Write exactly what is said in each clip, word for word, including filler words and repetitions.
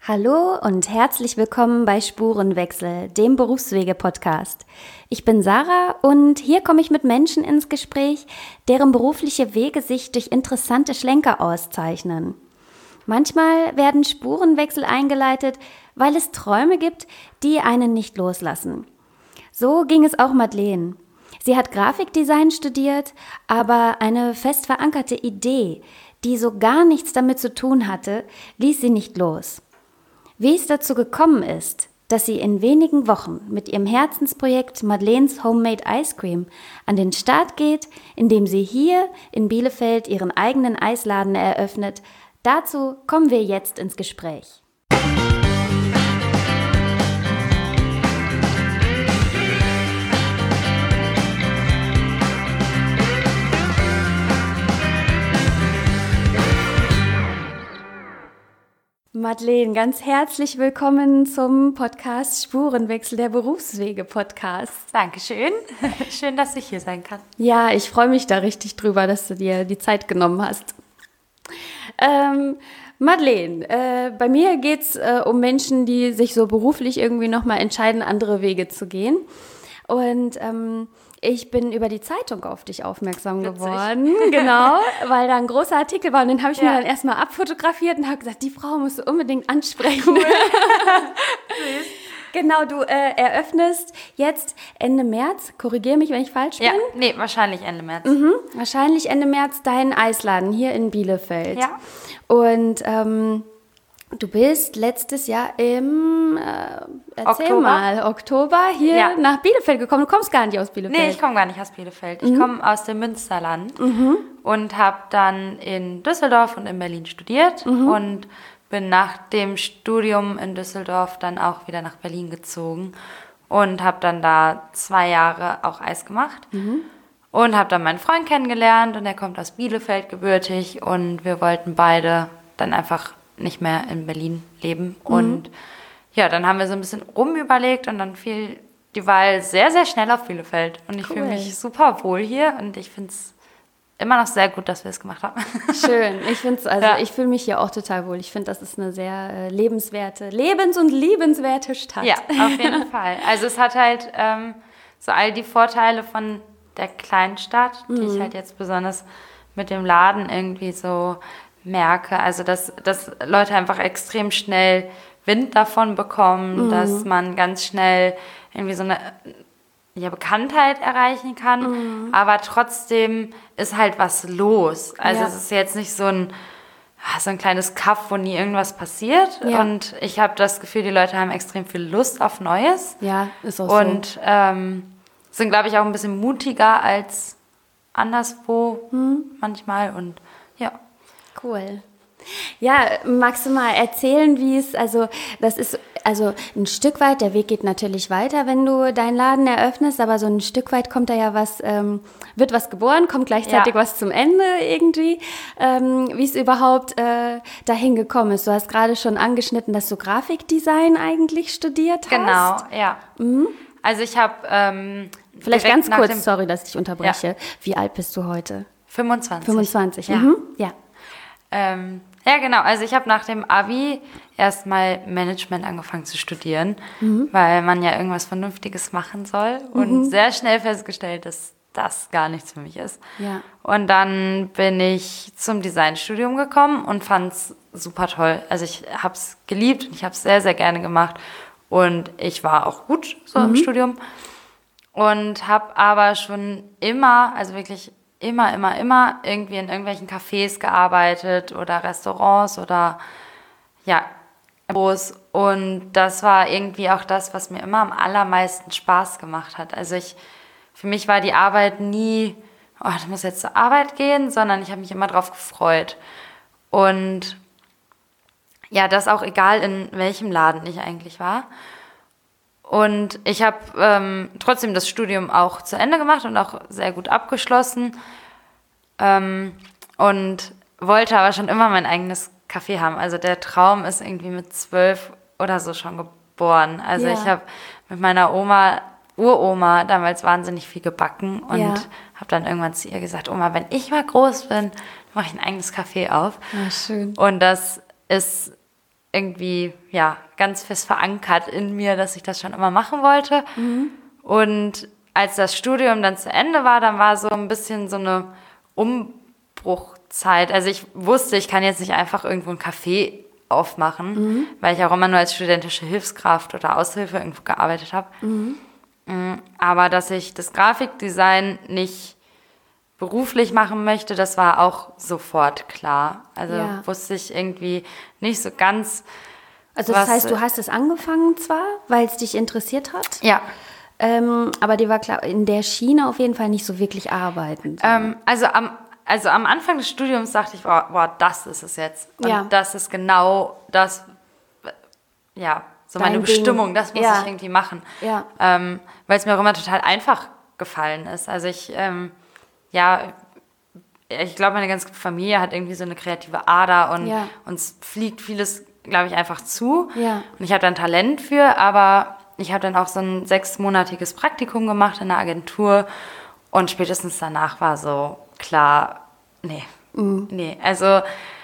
Hallo und herzlich willkommen bei Spurenwechsel, dem Berufswege-Podcast. Ich bin Sarah und hier komme ich mit Menschen ins Gespräch, deren berufliche Wege sich durch interessante Schlenker auszeichnen. Manchmal werden Spurenwechsel eingeleitet, weil es Träume gibt, die einen nicht loslassen. So ging es auch Madeleine. Sie hat Grafikdesign studiert, aber eine fest verankerte Idee, die so gar nichts damit zu tun hatte, ließ sie nicht los. Wie es dazu gekommen ist, dass sie in wenigen Wochen mit ihrem Herzensprojekt Madeleines Homemade Ice Cream an den Start geht, indem sie hier in Bielefeld ihren eigenen Eisladen eröffnet, dazu kommen wir jetzt ins Gespräch. Madeleine, ganz herzlich willkommen zum Podcast Spurenwechsel, der Berufswege-Podcast. Dankeschön. Schön, dass ich hier sein kann. Ja, ich freue mich da richtig drüber, dass du dir die Zeit genommen hast. Ähm, Madeleine, äh, bei mir geht es äh, um Menschen, die sich so beruflich irgendwie nochmal entscheiden, andere Wege zu gehen. Und ähm, ich bin über die Zeitung auf dich aufmerksam Witzig. geworden, genau, weil da ein großer Artikel war und den habe ich Ja. mir dann erstmal abfotografiert und habe gesagt, die Frau musst du unbedingt ansprechen. Cool. Genau, du äh, eröffnest jetzt Ende März, korrigiere mich, wenn ich falsch bin. Ja, nee, wahrscheinlich Ende März. Mhm, wahrscheinlich Ende März deinen Eisladen hier in Bielefeld. Ja. Und ähm, du bist letztes Jahr im, äh, erzähl Oktober. mal, Oktober hier Ja. nach Bielefeld gekommen. Du kommst gar nicht aus Bielefeld. Nee, ich komme gar nicht aus Bielefeld. Ich komme aus dem Münsterland und habe dann in Düsseldorf und in Berlin studiert und bin nach dem Studium in Düsseldorf dann auch wieder nach Berlin gezogen und habe dann da zwei Jahre auch Eis gemacht. Und habe dann meinen Freund kennengelernt und er kommt aus Bielefeld gebürtig und wir wollten beide dann einfach nicht mehr in Berlin leben. Mhm. Und ja, dann haben wir so ein bisschen rumüberlegt und dann fiel die Wahl sehr, sehr schnell auf Bielefeld. Und ich Cool. fühle mich super wohl hier und ich finde es immer noch sehr gut, dass wir es gemacht haben. Schön. Ich finde also Ja. ich fühle mich hier auch total wohl. Ich finde, das ist eine sehr äh, lebenswerte, lebens- und liebenswerte Stadt. Ja, auf jeden Fall. Also es hat halt ähm, so all die Vorteile von der kleinen Stadt, die ich halt jetzt besonders mit dem Laden irgendwie so merke. Also dass, dass Leute einfach extrem schnell Wind davon bekommen, mhm. dass man ganz schnell irgendwie so eine ja, Bekanntheit erreichen kann, mhm. aber trotzdem ist halt was los. Also Ja. es ist jetzt nicht so ein, so ein kleines Kaff, wo nie irgendwas passiert. Ja. Und ich habe das Gefühl, die Leute haben extrem viel Lust auf Neues. Ja, ist auch Und ähm, sind, glaube ich, auch ein bisschen mutiger als anderswo manchmal. Und ja. so. Cool. Ja, magst du mal erzählen, wie es, also das ist, also ein Stück weit, der Weg geht natürlich weiter, wenn du deinen Laden eröffnest, aber so ein Stück weit kommt da ja was, ähm, wird was geboren, kommt gleichzeitig Ja. was zum Ende irgendwie, ähm, wie es überhaupt äh, dahin gekommen ist. Du hast gerade schon angeschnitten, dass du Grafikdesign eigentlich studiert hast. Genau, ja. Also ich habe ähm, Vielleicht direkt ganz nach kurz, dem sorry, dass ich dich unterbreche. Wie alt bist du heute? fünfundzwanzig. fünfundzwanzig, Ja. mhm. Ja. Ähm, ja, genau. Also ich habe nach dem Abi erstmal Management angefangen zu studieren, weil man ja irgendwas Vernünftiges machen soll und sehr schnell festgestellt, dass das gar nichts für mich ist. Ja. Und dann bin ich zum Designstudium gekommen und fand es super toll. Also ich habe es geliebt und ich habe es sehr, sehr gerne gemacht und ich war auch gut so im Studium und habe aber schon immer, also wirklich immer, immer, immer irgendwie in irgendwelchen Cafés gearbeitet oder Restaurants oder ja, Büros. Und das war irgendwie auch das, was mir immer am allermeisten Spaß gemacht hat. Also ich, für mich war die Arbeit nie, oh, ich muss jetzt zur Arbeit gehen, sondern ich habe mich immer drauf gefreut. Und ja, das auch egal, in welchem Laden ich eigentlich war. Und ich habe ähm, trotzdem das Studium auch zu Ende gemacht und auch sehr gut abgeschlossen ähm, und wollte aber schon immer mein eigenes Café haben. Also der Traum ist irgendwie mit zwölf oder so schon geboren. Also Ja. ich habe mit meiner Oma, Uroma, damals wahnsinnig viel gebacken und Ja. habe dann irgendwann zu ihr gesagt, Oma, wenn ich mal groß bin, mache ich ein eigenes Café auf. Ah, schön. Und das ist irgendwie, ja, ganz fest verankert in mir, dass ich das schon immer machen wollte. Mhm. Und als das Studium dann zu Ende war, dann war so ein bisschen so eine Umbruchzeit. Also ich wusste, ich kann jetzt nicht einfach irgendwo ein Café aufmachen, mhm. weil ich auch immer nur als studentische Hilfskraft oder Aushilfe irgendwo gearbeitet habe. Mhm. Aber dass ich das Grafikdesign nicht beruflich machen möchte, das war auch sofort klar. Also ja. wusste ich irgendwie nicht so ganz. Also das heißt, du hast es angefangen zwar, weil es dich interessiert hat? Ja. Ähm, aber dir war klar, in der Schiene auf jeden Fall nicht so wirklich arbeiten. Ähm, also, am, also am Anfang des Studiums dachte ich, boah, boah das ist es jetzt. Und ja. das ist genau das, ja, so Dein meine Bestimmung, Ding. Das muss ja. ich irgendwie machen. Ja. Ähm, weil es mir auch immer total einfach gefallen ist. Also ich, ähm, ja, ich glaube, meine ganze Familie hat irgendwie so eine kreative Ader und ja. uns fliegt vieles, glaube ich, einfach zu. Ja. Und ich habe da ein Talent für, aber ich habe dann auch so ein sechsmonatiges Praktikum gemacht in einer Agentur und spätestens danach war so klar, nee, mhm. nee, also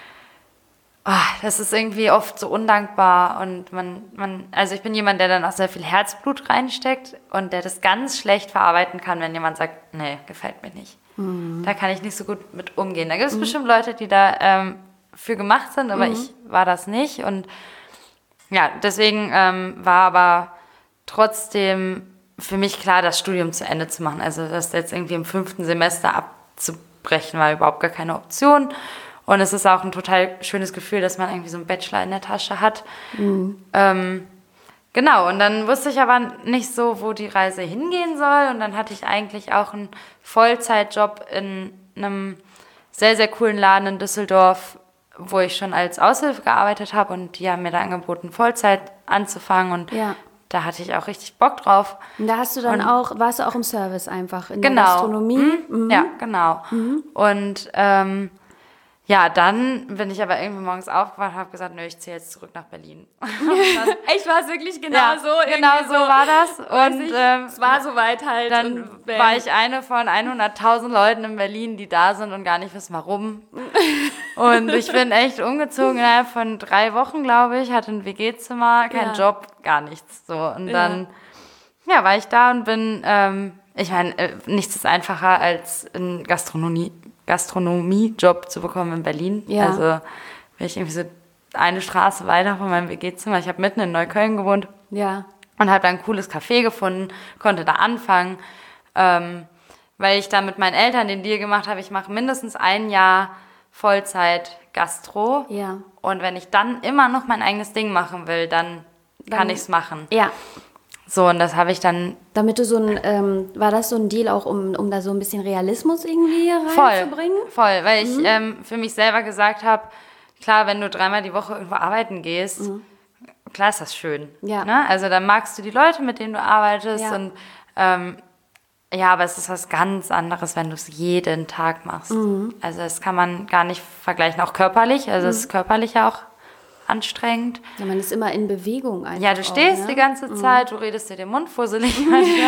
oh, das ist irgendwie oft so undankbar und man, man, also ich bin jemand, der dann auch sehr viel Herzblut reinsteckt und der das ganz schlecht verarbeiten kann, wenn jemand sagt, nee, gefällt mir nicht. Mhm. Da kann ich nicht so gut mit umgehen. Da gibt es mhm. bestimmt Leute, die da ähm, für gemacht sind, aber mhm. ich war das nicht und ja, deswegen ähm, war aber trotzdem für mich klar, das Studium zu Ende zu machen. Also das jetzt irgendwie im fünften Semester abzubrechen, war überhaupt gar keine Option. Und es ist auch ein total schönes Gefühl, dass man irgendwie so einen Bachelor in der Tasche hat. Mhm. Ähm, genau, und dann wusste ich aber nicht so, wo die Reise hingehen soll. Und dann hatte ich eigentlich auch einen Vollzeitjob in einem sehr, sehr coolen Laden in Düsseldorf, wo ich schon als Aushilfe gearbeitet habe. Und die haben mir da angeboten, Vollzeit anzufangen. Und ja. da hatte ich auch richtig Bock drauf. Und da hast du dann und, auch, warst du auch im Service einfach, in genau. der Gastronomie? Mhm. Mhm. Ja, genau. Mhm. Und ähm, ja, dann bin ich aber irgendwie morgens aufgewacht und habe gesagt, nö, ich ziehe jetzt zurück nach Berlin. Echt, war es wirklich genau ja, so? Genau so war das. Und ich, ähm, es war soweit halt. Dann war ich eine von hunderttausend Leuten in Berlin, die da sind und gar nicht wissen, warum. Und ich bin echt umgezogen innerhalb von drei Wochen, glaube ich, hatte ein W G-Zimmer, keinen ja. Job, gar nichts. So. Und dann ja. ja, war ich da und bin, ähm, ich meine, äh, nichts ist einfacher als in Gastronomie. Gastronomie-Job zu bekommen in Berlin. Ja. Also bin ich irgendwie so eine Straße weiter von meinem W G-Zimmer. Ich habe mitten in Neukölln gewohnt. Ja. Und habe da ein cooles Café gefunden, konnte da anfangen, ähm, weil ich dann mit meinen Eltern den Deal gemacht habe, ich mache mindestens ein Jahr Vollzeit Gastro. Ja. Und wenn ich dann immer noch mein eigenes Ding machen will, dann, dann kann ich es machen. Ja. So, und das habe ich dann... Damit du so ein, ähm, war das so ein Deal auch, um, um da so ein bisschen Realismus irgendwie reinzubringen? Voll, voll, weil mhm. ich ähm, für mich selber gesagt habe, klar, wenn du dreimal die Woche irgendwo arbeiten gehst, mhm. klar ist das schön. Ja. Ne? Also dann magst du die Leute, mit denen du arbeitest ja. und ähm, ja, aber es ist was ganz anderes, wenn du es jeden Tag machst. Mhm. Also das kann man gar nicht vergleichen, auch körperlich, also es mhm. ist körperlich ja auch anstrengend. Ja, man ist immer in Bewegung einfach. Ja, du stehst auch, ne? die ganze Zeit, mhm. du redest dir den Mund fusselig manchmal.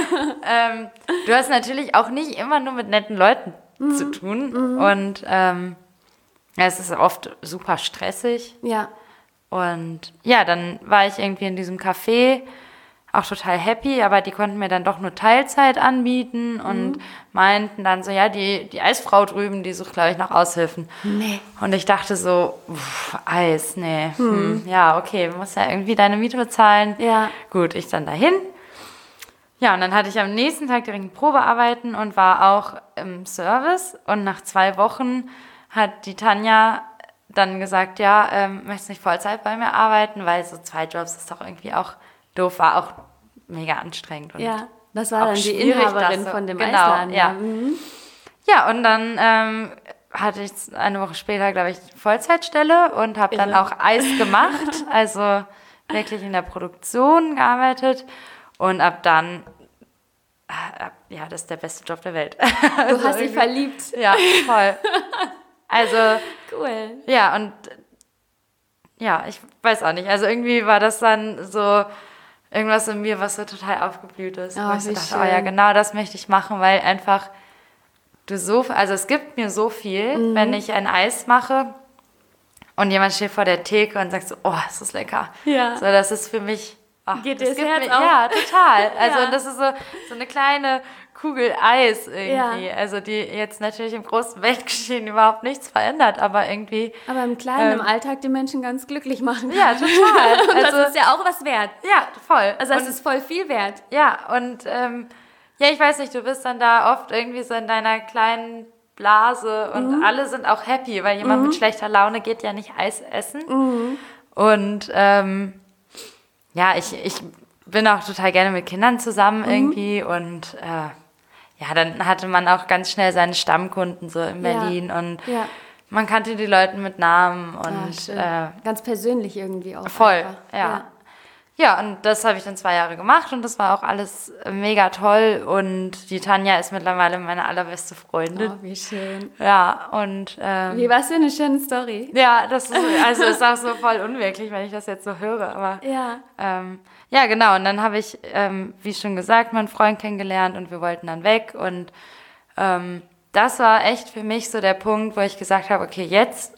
ähm, du hast natürlich auch nicht immer nur mit netten Leuten mhm. zu tun. Mhm. Und ähm, ja, es ist oft super stressig. Ja. Und ja, dann war ich irgendwie in diesem Café, auch total happy, aber die konnten mir dann doch nur Teilzeit anbieten und mhm. meinten dann so, ja, die, die Eisfrau drüben, die sucht, glaube ich, nach Aushilfen. Nee. Und ich dachte so, uff, Eis, nee, mhm. hm, ja, okay, du musst ja irgendwie deine Miete bezahlen. Ja. Gut, ich dann dahin. Ja, und dann hatte ich am nächsten Tag direkt ein Probearbeiten und war auch im Service. Und nach zwei Wochen hat die Tanja dann gesagt, ja, ähm, möchtest du nicht Vollzeit bei mir arbeiten, weil so zwei Jobs ist doch irgendwie auch doof, war auch mega anstrengend. Und ja, das war dann die Inhaberin so, von dem genau, Eisladen. Ja. Mhm. Ja, und dann ähm, hatte ich eine Woche später, glaube ich, Vollzeitstelle und habe dann auch Eis gemacht, also wirklich in der Produktion gearbeitet. Und ab dann, äh, ja, das ist der beste Job der Welt. Du also hast dich verliebt. Ja, voll. Also, cool. Ja, und ja, ich weiß auch nicht. Also irgendwie war das dann so irgendwas in mir, was so total aufgeblüht ist. Oh, wo ich so dachte, schön. oh ja, genau das möchte ich machen, weil einfach du so, also es gibt mir so viel, mhm. wenn ich ein Eis mache und jemand steht vor der Theke und sagt so, oh, ist das lecker. Ja. So, das ist für mich... Ach, Geht das dir das gibt Herz mir, auf? Ja, total. Also Ja. und das ist so, so eine kleine Kugel Eis irgendwie. Ja. Also die jetzt natürlich im großen Weltgeschehen überhaupt nichts verändert, aber irgendwie... Aber im Kleinen, Ähm, im Alltag die Menschen ganz glücklich machen. Ja, total. Und Also, das ist ja auch was wert. ja, voll. Also das und, ist voll viel wert. ja, und ähm, ja, ich weiß nicht, du bist dann da oft irgendwie so in deiner kleinen Blase und Mhm. alle sind auch happy, weil jemand Mhm. mit schlechter Laune geht ja nicht Eis essen. Mhm. Und ähm, ja, ich, ich bin auch total gerne mit Kindern zusammen Mhm. irgendwie und äh, ja, dann hatte man auch ganz schnell seine Stammkunden so in Ja. Berlin und Ja. man kannte die Leute mit Namen Ah, und schön. äh, Ganz persönlich irgendwie auch. voll, einfach. ja. Ja, und das habe ich dann zwei Jahre gemacht und das war auch alles mega toll und die Tanja ist mittlerweile meine allerbeste Freundin. Oh, wie schön. Ja, und ähm, Wie, was für eine schöne Story. ja, das ist, also ist auch so voll unwirklich, wenn ich das jetzt so höre, aber Ja. ähm, ja, genau, und dann habe ich, ähm, wie schon gesagt, meinen Freund kennengelernt und wir wollten dann weg und ähm, das war echt für mich so der Punkt, wo ich gesagt habe, okay, jetzt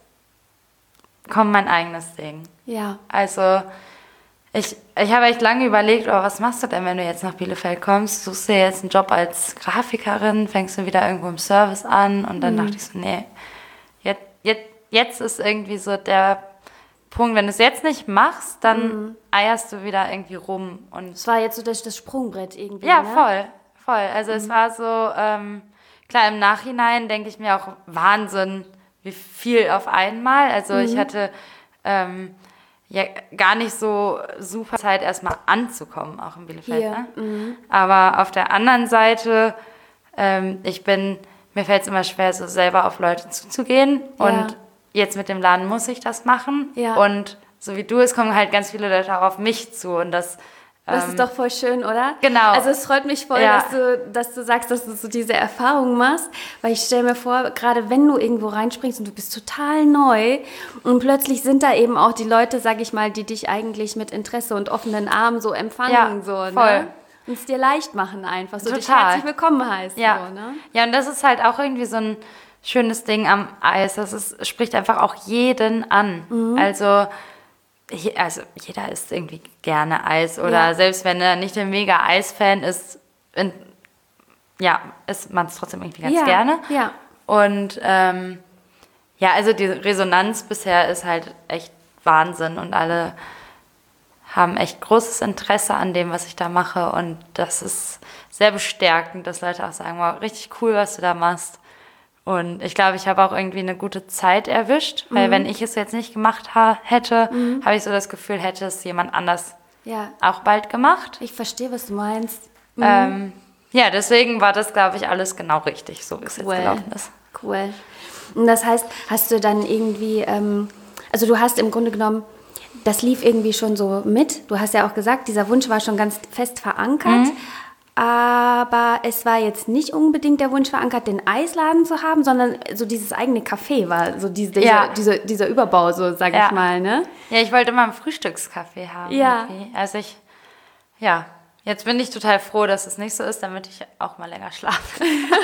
kommt mein eigenes Ding. Ja. Also ich, ich habe echt lange überlegt, oh, was machst du denn, wenn du jetzt nach Bielefeld kommst? Suchst du dir jetzt einen Job als Grafikerin, fängst du wieder irgendwo im Service an? Und dann dachte ich so, nee, jetzt, jetzt, jetzt ist irgendwie so der Punkt, wenn du es jetzt nicht machst, dann eierst du wieder irgendwie rum. Und Es war jetzt so das, das Sprungbrett irgendwie. ja, ne? voll, voll. Also es war so, ähm, klar, im Nachhinein denke ich mir auch, Wahnsinn, wie viel auf einmal. Also ich hatte ähm, ja gar nicht so super Zeit, erstmal anzukommen, auch in Bielefeld. Hier, Ne? Aber auf der anderen Seite, ähm, ich bin, mir fällt es immer schwer, so selber auf Leute zuzugehen. Ja. Und jetzt mit dem Laden muss ich das machen. Ja. Und so wie du, es kommen halt ganz viele Leute auch auf mich zu. Und das Das ähm, ist doch voll schön, oder? Genau. Also es freut mich voll, Ja. dass, du, dass du sagst, dass du so diese Erfahrung machst, weil ich stelle mir vor, gerade wenn du irgendwo reinspringst und du bist total neu und plötzlich sind da eben auch die Leute, sag ich mal, die dich eigentlich mit Interesse und offenen Armen so empfangen, Ja, so, voll. ne? Und es dir leicht machen einfach, so dich Total. herzlich willkommen heißt. Ja. So, ne? Ja, und das ist halt auch irgendwie so ein schönes Ding am Eis. Das ist, spricht einfach auch jeden an. Mhm. Also, je- also jeder isst irgendwie gerne Eis. Oder Ja. selbst wenn er nicht ein mega Eis-Fan ist, in, ja, isst man es trotzdem irgendwie ganz Ja, gerne. ja. Und ähm, ja, also die Resonanz bisher ist halt echt Wahnsinn. Und alle haben echt großes Interesse an dem, was ich da mache. Und das ist sehr bestärkend, dass Leute auch sagen, wow, richtig cool, was du da machst. Und ich glaube, ich habe auch irgendwie eine gute Zeit erwischt, weil Mhm. wenn ich es jetzt nicht gemacht ha hätte, habe ich so das Gefühl, hätte es jemand anders Ja, auch bald gemacht. ich verstehe, was du meinst. Ähm, ja, deswegen war das, glaube ich, alles genau richtig, so wie es Cool. jetzt gelaufen ist. Cool. Und das heißt, hast du dann irgendwie, ähm, also du hast im Grunde genommen, das lief irgendwie schon so mit. Du hast ja auch gesagt, dieser Wunsch war schon ganz fest verankert. Mhm. Aber es war jetzt nicht unbedingt der Wunsch verankert, den Eisladen zu haben, sondern so dieses eigene Café war so diese, dieser, Ja. dieser, dieser Überbau, so sag Ja. ich mal, ne? Ja, ich wollte immer ein Frühstückscafé haben. Ja. Irgendwie. Also ich, ja, jetzt bin ich total froh, dass es nicht so ist, damit ich auch mal länger schlafe.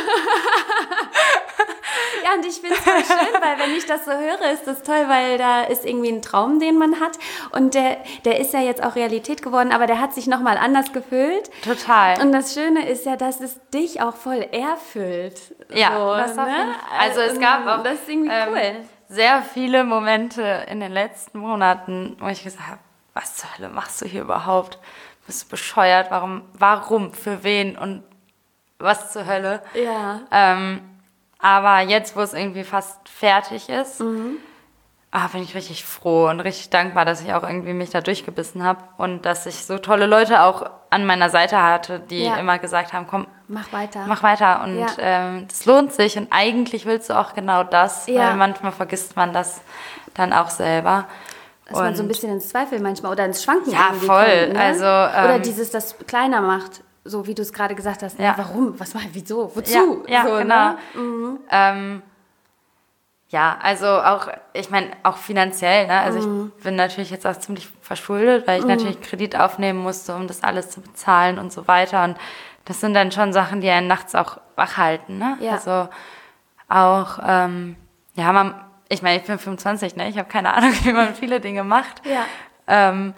Ja, und ich finde es voll schön, weil wenn ich das so höre, ist das toll, weil da ist irgendwie ein Traum, den man hat. Und der, der ist ja jetzt auch Realität geworden, aber der hat sich nochmal anders gefühlt. Total. Und das Schöne ist ja, dass es dich auch voll erfüllt. Ja, so, das auf ne? jeden Fall. Also es gab auch Das ist irgendwie ähm, cool. sehr viele Momente in den letzten Monaten, wo ich gesagt habe, was zur Hölle machst du hier überhaupt? Bist du bescheuert? Warum, warum, für wen und was zur Hölle? Ja. Ähm, aber jetzt, wo es irgendwie fast fertig ist, Mhm. ah, bin ich richtig froh und richtig dankbar, dass ich auch irgendwie mich da durchgebissen habe und dass ich so tolle Leute auch an meiner Seite hatte, die Ja. immer gesagt haben, komm, Mach weiter. mach weiter und Ja. ähm, das lohnt sich und eigentlich willst du auch genau das, Ja. weil manchmal vergisst man das dann auch selber. Dass man so ein Und- bisschen ins Zweifel manchmal oder ins Schwanken Ja, irgendwie voll. kommt. Ne? Also, oder ähm, dieses, das kleiner macht, so wie du es gerade gesagt hast. Ja. Ja. Warum? Was war, wieso? Wozu? Ja, ja, so, genau. Ne? Ähm, ja, also auch, ich meine, auch finanziell, ne? Also Mhm. ich bin natürlich jetzt auch ziemlich verschuldet, weil ich natürlich Kredit aufnehmen musste, um das alles zu bezahlen und so weiter. Und das sind dann schon Sachen, die einen nachts auch wach halten, ne? Ja. Also auch, ähm, ja, man, ich meine, ich bin fünfundzwanzig, ne? Ich habe keine Ahnung, wie man viele Dinge macht. Ja. Ähm,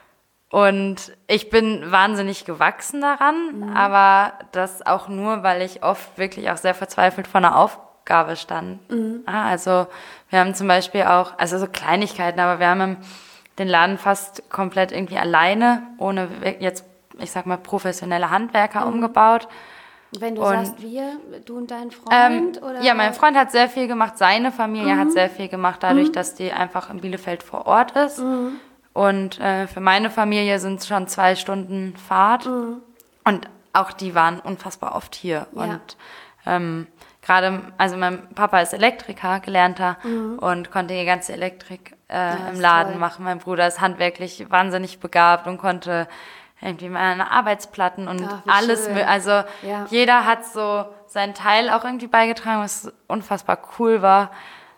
und ich bin wahnsinnig gewachsen daran, mhm. aber das auch nur, weil ich oft wirklich auch sehr verzweifelt vor einer Aufgabe stand. Mhm. Ah, also wir haben zum Beispiel auch, also so Kleinigkeiten, aber wir haben den Laden fast komplett irgendwie alleine, ohne jetzt, ich sag mal, professionelle Handwerker mhm. umgebaut. Wenn du und, sagst, wir, du und dein Freund? Ähm, oder? Ja, mein Freund hat sehr viel gemacht, seine Familie mhm. hat sehr viel gemacht, dadurch, mhm. dass die einfach in Bielefeld vor Ort ist. Mhm. Und äh, für meine Familie sind es schon zwei Stunden Fahrt. Mhm. Und auch die waren unfassbar oft hier. Ja. Und ähm, gerade, also mein Papa ist Elektriker, gelernter, mhm. und konnte die ganze Elektrik äh, ja, im Laden toll. machen. Mein Bruder ist handwerklich wahnsinnig begabt und konnte irgendwie meine Arbeitsplatten und Ach, alles. Schön. Also ja. jeder hat so seinen Teil auch irgendwie beigetragen, was unfassbar cool war.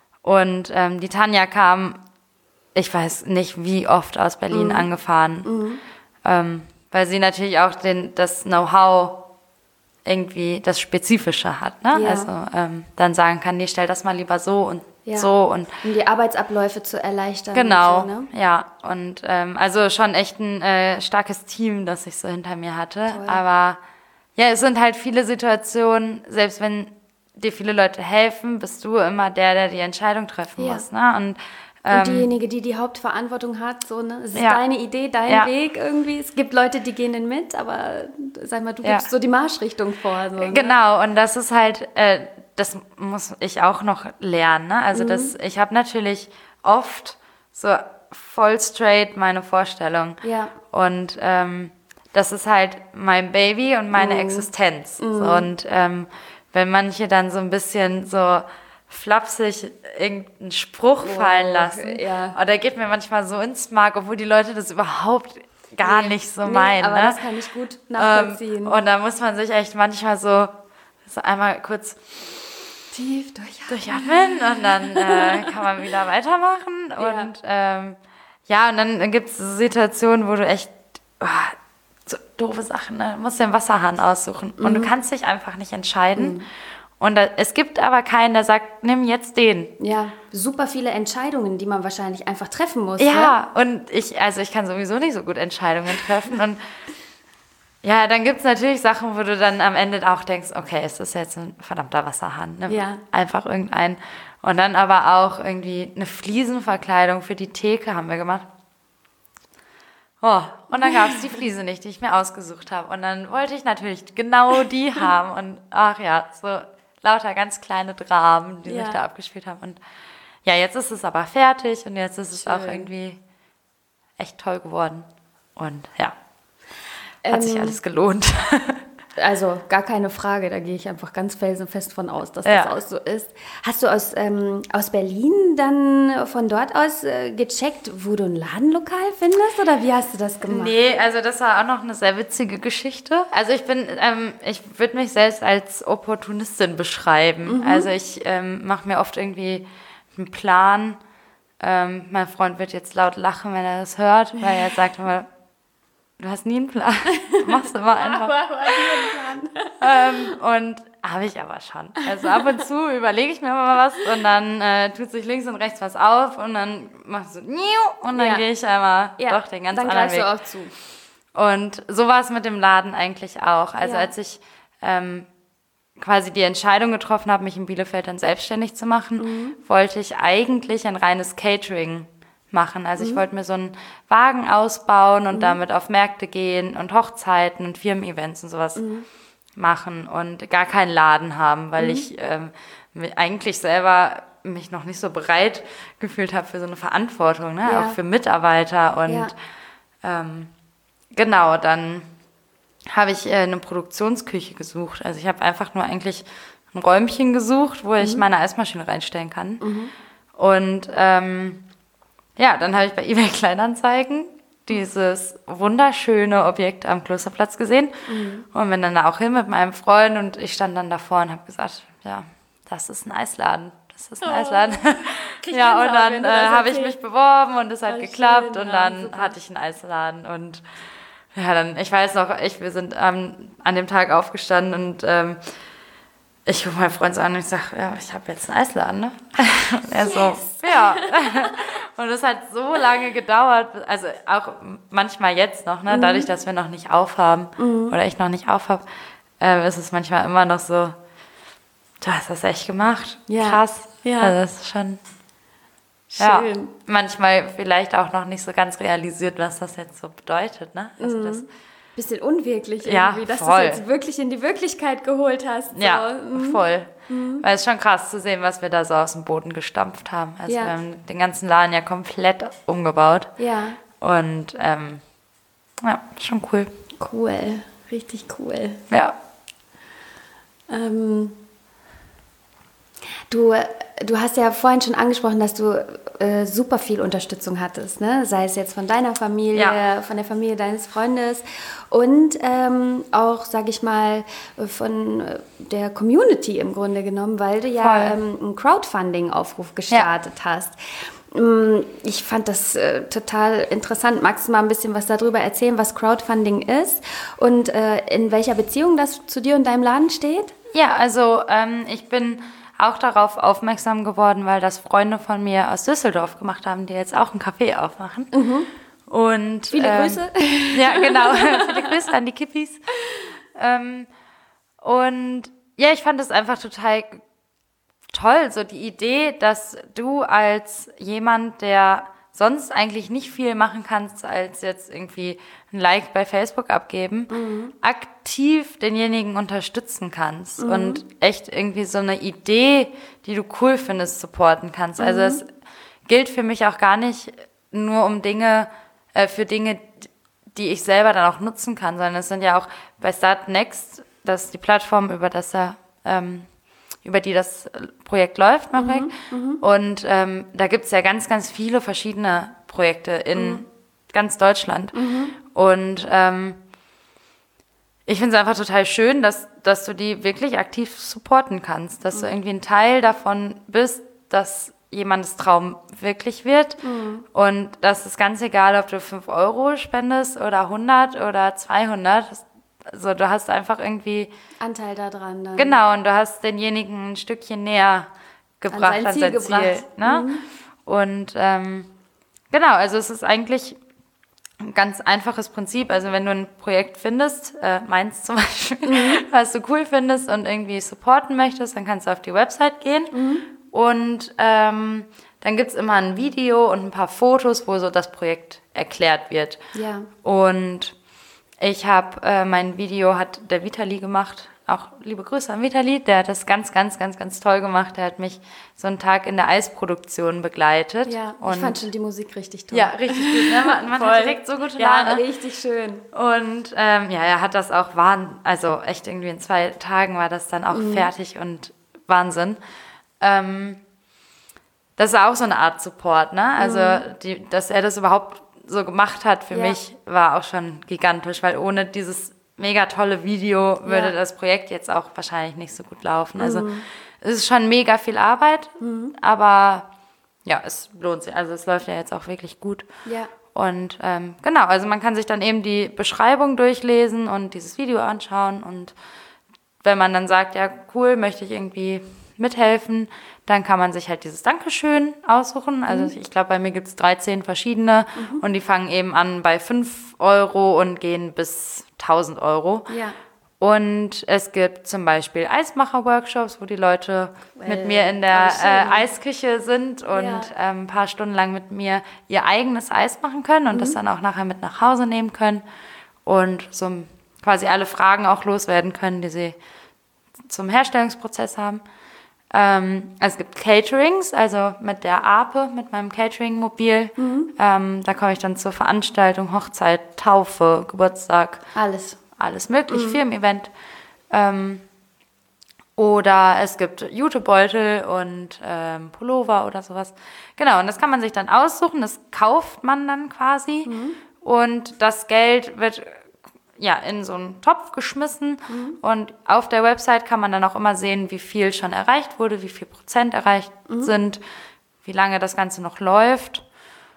Und ähm, die Tanja kam, ich weiß nicht wie oft, aus Berlin mhm. angefahren, mhm. Ähm, weil sie natürlich auch den, das Know-how irgendwie das Spezifische hat, ne? Ja. Also ähm, dann sagen kann, nee, stell das mal lieber so und ja. so. Und um die Arbeitsabläufe zu erleichtern. Genau, und so, ne? ja. Und ähm, also schon echt ein äh, starkes Team, das ich so hinter mir hatte. Toll. Aber ja, es sind halt viele Situationen, selbst wenn dir viele Leute helfen, bist du immer der, der die Entscheidung treffen ja. muss, ne? Und Und diejenige, die die Hauptverantwortung hat, so, ne? Es ist ja. deine Idee, dein ja. Weg irgendwie. Es gibt Leute, die gehen dann mit, aber sag mal, du gibst ja. so die Marschrichtung vor. So, ne? Genau, und das ist halt, äh, das muss ich auch noch lernen, ne? Also mhm. das, ich habe natürlich oft so voll straight meine Vorstellung. Ja. Und ähm, das ist halt mein Baby und meine mhm. Existenz. Mhm. So, und ähm, wenn manche dann so ein bisschen so flapsig irgendeinen Spruch oh, fallen lassen. Ja. Oder geht mir manchmal so ins Mark, obwohl die Leute das überhaupt gar nee, nicht so nee, meinen. Aber ne? das kann ich gut nachvollziehen. Ähm, und da muss man sich echt manchmal so, so einmal kurz tief durchatmen, durchatmen und dann äh, kann man wieder weitermachen. Ja. Und ähm, ja, und dann gibt es Situationen, wo du echt oh, so doofe Sachen, ne? Du musst den Wasserhahn aussuchen mhm. und du kannst dich einfach nicht entscheiden. Mhm. Und da, es gibt aber keinen, der sagt, nimm jetzt den. Ja, super viele Entscheidungen, die man wahrscheinlich einfach treffen muss. Ja, ja? und ich, also ich kann sowieso nicht so gut Entscheidungen treffen. Und ja, dann gibt es natürlich Sachen, wo du dann am Ende auch denkst, okay, es ist jetzt ein verdammter Wasserhahn. Nimm ja. einfach irgendeinen. Und dann aber auch irgendwie eine Fliesenverkleidung für die Theke haben wir gemacht. Oh, und dann gab es die Fliese nicht, die ich mir ausgesucht habe. Und dann wollte ich natürlich genau die haben. Und ach ja, so lauter ganz kleine Dramen, die ja. sich da abgespielt haben. Und ja, jetzt ist es aber fertig und jetzt ist es Schön. auch irgendwie echt toll geworden. Und ja, hat ähm, sich alles gelohnt. Also gar keine Frage, da gehe ich einfach ganz felsenfest von aus, dass ja. das auch so ist. Hast du aus, ähm, aus Berlin dann von dort aus äh, gecheckt, wo du ein Ladenlokal findest oder wie hast du das gemacht? Nee, also das war auch noch eine sehr witzige Geschichte. Also ich bin, ähm, ich würde mich selbst als Opportunistin beschreiben. Mhm. Also ich ähm, mache mir oft irgendwie einen Plan. Ähm, mein Freund wird jetzt laut lachen, wenn er das hört, weil er sagt immer, du hast nie einen Plan. Du machst immer einfach. ähm, und habe ich aber schon. Also ab und zu überlege ich mir mal was und dann äh, tut sich links und rechts was auf und dann machst du so und dann ja. gehe ich einmal ja. doch den ganz dann anderen Weg. Dann greifst du auch zu. Und so war es mit dem Laden eigentlich auch. Also ja. als ich ähm, quasi die Entscheidung getroffen habe, mich in Bielefeld dann selbstständig zu machen, mhm. wollte ich eigentlich ein reines Catering machen. Also mhm. ich wollte mir so einen Wagen ausbauen und mhm. damit auf Märkte gehen und Hochzeiten und Firmen-Events und sowas mhm. machen und gar keinen Laden haben, weil mhm. ich ähm, eigentlich selber mich noch nicht so bereit gefühlt habe für so eine Verantwortung, ne? Ja. Auch für Mitarbeiter. Und ja. ähm, genau, dann habe ich äh, eine Produktionsküche gesucht. Also ich habe einfach nur eigentlich ein Räumchen gesucht, wo mhm. ich meine Eismaschine reinstellen kann. Mhm. Und ähm, ja, dann habe ich bei eBay Kleinanzeigen dieses wunderschöne Objekt am Klosterplatz gesehen mhm. und bin dann da auch hin mit meinem Freund und ich stand dann davor und habe gesagt, ja, das ist ein Eisladen, das ist ein oh. Eisladen. Ja, und dann äh, habe ich mich beworben und es hat Voll geklappt schön, und dann ja, hatte ich einen Eisladen und ja, dann, ich weiß noch, ich, wir sind ähm, an dem Tag aufgestanden und ähm, ich gucke meinen Freund so an und ich sage, ja, ich habe jetzt einen Eisladen, ne? Und er so, yes. Ja. Und es hat so lange gedauert, also auch manchmal jetzt noch, ne? Mhm. Dadurch, dass wir noch nicht aufhaben mhm. oder ich noch nicht aufhab, äh, ist es manchmal immer noch so, du hast das echt gemacht, ja. Krass. Ja. Also das ist schon, schön. Ja, manchmal vielleicht auch noch nicht so ganz realisiert, was das jetzt so bedeutet, ne? Also mhm. das bisschen unwirklich ja, irgendwie, dass voll. du es jetzt wirklich in die Wirklichkeit geholt hast. So. Ja, mhm. voll. Mhm. Weil es ist schon krass zu sehen, was wir da so aus dem Boden gestampft haben. Also ja. wir haben den ganzen Laden ja komplett umgebaut. Ja. Und ähm, ja, schon cool. Cool, richtig cool. Ja. Ähm, du, du hast ja vorhin schon angesprochen, dass du äh, super viel Unterstützung hattest, ne? Sei es jetzt von deiner Familie, ja. von der Familie deines Freundes und ähm, auch, sag ich mal, von der Community im Grunde genommen, weil du ja ähm, einen Crowdfunding-Aufruf gestartet ja. hast. Ich fand das äh, total interessant. Magst du mal ein bisschen was darüber erzählen, was Crowdfunding ist und äh, in welcher Beziehung das zu dir und deinem Laden steht? Ja, also ähm, ich bin auch darauf aufmerksam geworden, weil das Freunde von mir aus Düsseldorf gemacht haben, die jetzt auch einen Café aufmachen. Mhm. Und, Viele ähm, Grüße. Ja, genau. Viele Grüße an die Kippis. Ähm, und ja, ich fand es einfach total toll, so die Idee, dass du als jemand, der sonst eigentlich nicht viel machen kannst, als jetzt irgendwie ein Like bei Facebook abgeben, mhm. aktiv denjenigen unterstützen kannst mhm. und echt irgendwie so eine Idee, die du cool findest, supporten kannst. Mhm. Also es gilt für mich auch gar nicht nur um Dinge, äh, für Dinge, die ich selber dann auch nutzen kann, sondern es sind ja auch bei Start Next, das ist die Plattform, über das er ähm, über die das Projekt läuft, Marek. Mhm, und ähm, da gibt es ja ganz, ganz viele verschiedene Projekte in mhm. ganz Deutschland. Mhm. Und ähm, ich finde es einfach total schön, dass, dass du die wirklich aktiv supporten kannst, dass mhm. du irgendwie ein Teil davon bist, dass jemandes Traum wirklich wird. Mhm. Und das ist ganz egal, ob du fünf Euro spendest oder hundert oder zweihundert. Also du hast einfach irgendwie Anteil daran. Dann. Genau, und du hast denjenigen ein Stückchen näher gebracht an sein Ziel. An sein Ziel ne? mhm. Und ähm, genau, also es ist eigentlich ein ganz einfaches Prinzip. Also wenn du ein Projekt findest, äh, meins zum Beispiel, mhm. was du cool findest und irgendwie supporten möchtest, dann kannst du auf die Website gehen mhm. und ähm, dann gibt's immer ein Video und ein paar Fotos, wo so das Projekt erklärt wird. Ja. Und ich habe, äh, mein Video hat der Vitali gemacht, auch liebe Grüße an Vitali, der hat das ganz, ganz, ganz, ganz toll gemacht. Der hat mich so einen Tag in der Eisproduktion begleitet. Ja, und ich fand schon die Musik richtig toll. Ja, richtig gut. Ne? Man, man hat direkt so gute Laune. Ja, richtig schön. Und ähm, ja, er hat das auch, wahn, also echt irgendwie in zwei Tagen war das dann auch mhm. fertig und Wahnsinn. Ähm, das ist auch so eine Art Support, ne? Also, mhm. die, dass er das überhaupt so gemacht hat für ja. mich, war auch schon gigantisch, weil ohne dieses mega tolle Video würde ja. das Projekt jetzt auch wahrscheinlich nicht so gut laufen. Also mhm. es ist schon mega viel Arbeit, mhm. aber ja, es lohnt sich. Also es läuft ja jetzt auch wirklich gut. Ja. Und ähm, genau, also man kann sich dann eben die Beschreibung durchlesen und dieses Video anschauen und wenn man dann sagt, ja cool, möchte ich irgendwie mithelfen, dann kann man sich halt dieses Dankeschön aussuchen. Also mhm. ich glaube, bei mir gibt es dreizehn verschiedene mhm. und die fangen eben an bei fünf Euro und gehen bis tausend Euro. Ja. Und es gibt zum Beispiel Eismacher-Workshops, wo die Leute well, mit mir in der äh, Eisküche sind und ja. ähm, ein paar Stunden lang mit mir ihr eigenes Eis machen können und mhm. das dann auch nachher mit nach Hause nehmen können und so quasi alle Fragen auch loswerden können, die sie zum Herstellungsprozess haben. Ähm, es gibt Caterings, also mit der Ape, mit meinem Catering-Mobil. Mhm. Ähm, da komme ich dann zur Veranstaltung, Hochzeit, Taufe, Geburtstag. Alles. Alles möglich, mhm. Firmen-Event. Ähm, oder es gibt Jutebeutel und ähm, Pullover oder sowas. Genau, und das kann man sich dann aussuchen, das kauft man dann quasi. Mhm. Und das Geld wird ja, in so einen Topf geschmissen mhm. und auf der Website kann man dann auch immer sehen, wie viel schon erreicht wurde, wie viel Prozent erreicht mhm. sind, wie lange das Ganze noch läuft.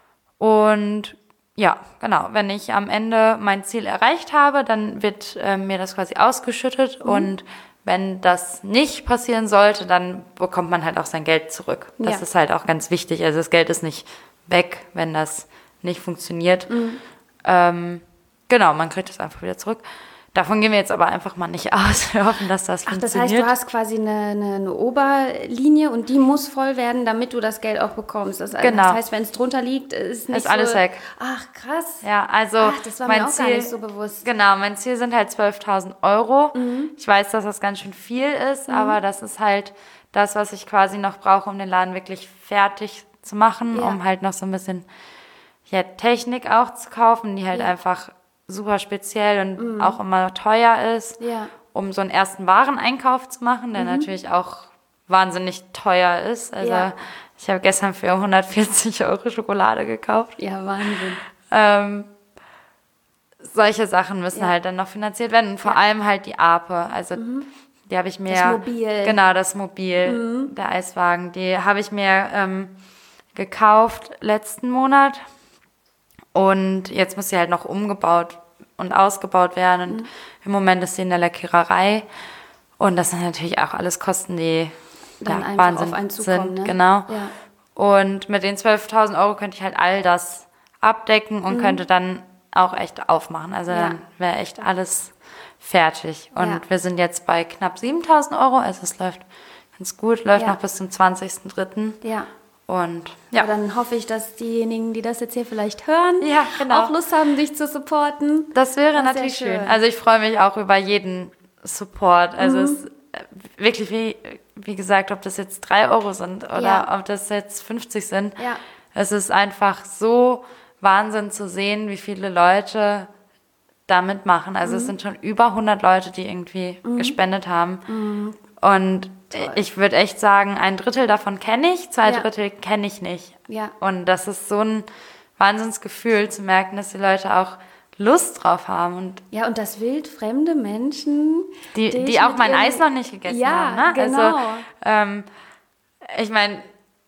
Und ja, genau, wenn ich am Ende mein Ziel erreicht habe, dann wird äh, mir das quasi ausgeschüttet mhm. und wenn das nicht passieren sollte, dann bekommt man halt auch sein Geld zurück. Das Ja. ist halt auch ganz wichtig. Also das Geld ist nicht weg, wenn das nicht funktioniert. Mhm. Ähm, genau, man kriegt es einfach wieder zurück. Davon gehen wir jetzt aber einfach mal nicht aus. Wir hoffen, dass das Ach, das funktioniert. heißt, du hast quasi eine, eine, eine Oberlinie und die muss voll werden, damit du das Geld auch bekommst. Das, Genau. das heißt, wenn es drunter liegt, ist nicht Ist alles so, weg. Ach, krass. Ja, also Ach, das war mein mir auch Ziel, gar nicht so bewusst. Genau, mein Ziel sind halt zwölftausend Euro. Mhm. Ich weiß, dass das ganz schön viel ist, aber das ist halt das, was ich quasi noch brauche, um den Laden wirklich fertig zu machen, Ja. um halt noch so ein bisschen ja, Technik auch zu kaufen, die halt Ja. einfach super speziell und auch immer teuer ist, Ja. um so einen ersten Wareneinkauf zu machen, der natürlich auch wahnsinnig teuer ist. Also Ja. ich habe gestern für hundertvierzig Euro Schokolade gekauft. Ja, Wahnsinn. Ähm, solche Sachen müssen Ja. halt dann noch finanziert werden. Und vor allem halt die Ape. Also die habe ich mir... Das Mobil. Genau, das Mobil, der Eiswagen. Die habe ich mir ähm, gekauft letzten Monat. Und jetzt muss sie halt noch umgebaut und ausgebaut werden. Und im Moment ist sie in der Lackiererei. Und das sind natürlich auch alles Kosten, die Dann ja, einfach Wahnsinn auf einen zukommen, sind. ne? Genau. Ja. Und mit den zwölftausend Euro könnte ich halt all das abdecken und könnte dann auch echt aufmachen. Also Ja. dann wäre echt alles fertig. Und Ja. wir sind jetzt bei knapp siebentausend Euro. Also es läuft ganz gut, läuft Ja. noch bis zum zwanzigsten dritten Ja. Und Ja. ja, Dann hoffe ich, dass diejenigen, die das jetzt hier vielleicht hören, Ja, genau. auch Lust haben, dich zu supporten. das wäre Das ist natürlich sehr schön. schön. Also ich freue mich auch über jeden Support. Also Mhm. es ist äh, wirklich, wie, wie gesagt, ob das jetzt drei Euro sind oder Ja. ob das jetzt fünfzig sind. Ja. Es ist einfach so Wahnsinn zu sehen, wie viele Leute da mitmachen. Also Mhm. es sind schon über hundert Leute, die irgendwie gespendet haben. Mhm. Und ich würde echt sagen, ein Drittel davon kenne ich, zwei Ja. Drittel kenne ich nicht. Ja. Und das ist so ein Wahnsinnsgefühl zu merken, dass die Leute auch Lust drauf haben und Ja, und das wild fremde Menschen, die, dich die auch mit mein ihrem- Eis noch nicht gegessen Ja, haben. Ne? genau. Also, ähm, ich meine,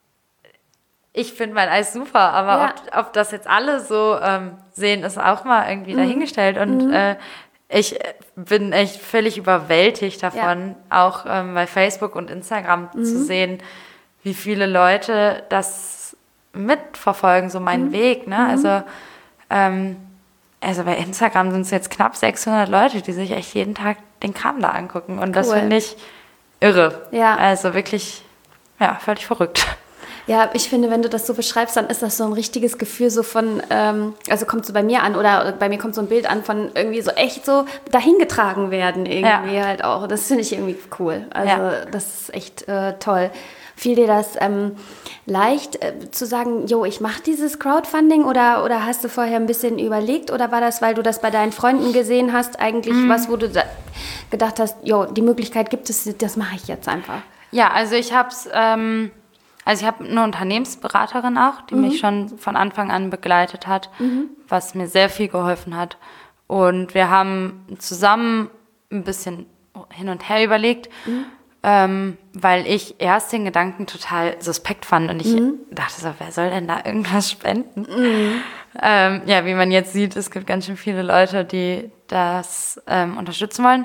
ich finde mein Eis super, aber Ja. ob, ob das jetzt alle so ähm, sehen, ist auch mal irgendwie dahingestellt. Und äh, ich bin echt völlig überwältigt davon, auch ähm, bei Facebook und Instagram zu sehen, wie viele Leute das mitverfolgen, so meinen Weg. Ne? Also, ähm, also bei Instagram sind es jetzt knapp sechshundert Leute, die sich echt jeden Tag den Kram da angucken. Und das Cool. finde ich irre. Ja. Also wirklich, ja, völlig verrückt. Ja, ich finde, wenn du das so beschreibst, dann ist das so ein richtiges Gefühl so von, ähm, also kommt so bei mir an oder bei mir kommt so ein Bild an von irgendwie so echt so dahingetragen werden irgendwie Ja. halt auch. Das finde ich irgendwie cool. Also Ja. das ist echt äh, toll. Fiel dir das ähm, leicht äh, zu sagen, jo, ich mache dieses Crowdfunding oder, oder hast du vorher ein bisschen überlegt oder war das, weil du das bei deinen Freunden gesehen hast, eigentlich Mhm. was, wo du da gedacht hast, jo, die Möglichkeit gibt es, das mache ich jetzt einfach. Ja, also ich habe es, ähm, also ich habe eine Unternehmensberaterin auch, die mich schon von Anfang an begleitet hat, was mir sehr viel geholfen hat. Und wir haben zusammen ein bisschen hin und her überlegt, ähm, weil ich erst den Gedanken total suspekt fand und ich dachte so, wer soll denn da irgendwas spenden? Ähm, ja, wie man jetzt sieht, es gibt ganz schön viele Leute, die das ähm, unterstützen wollen.